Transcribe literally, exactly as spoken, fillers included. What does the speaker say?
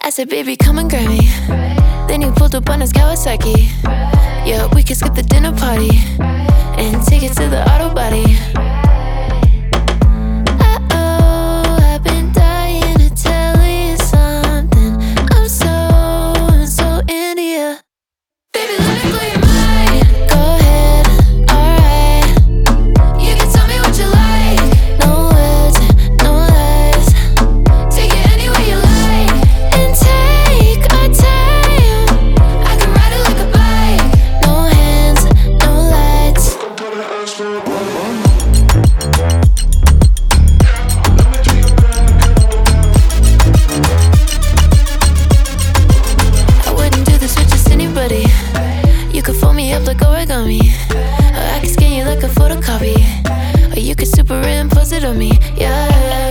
I said, baby, come and grab me. Then he pulled up on his Kawasaki. Yeah, we could skip the dinner party and take it to the auto body. Uh-oh, I've been dying to tell you something. I'm so, I'm so into ya. Baby, let me blow your mind. Go ahead, alright. You can tell me what you like. No words, no lies. Take it anywhere you like and take our time. I can ride it like a bike. No hands, no lights. I wouldn't do this with just anybody. You could fold me up like origami, or I could scan you like a photocopy, or you could superimpose it on me, yeah.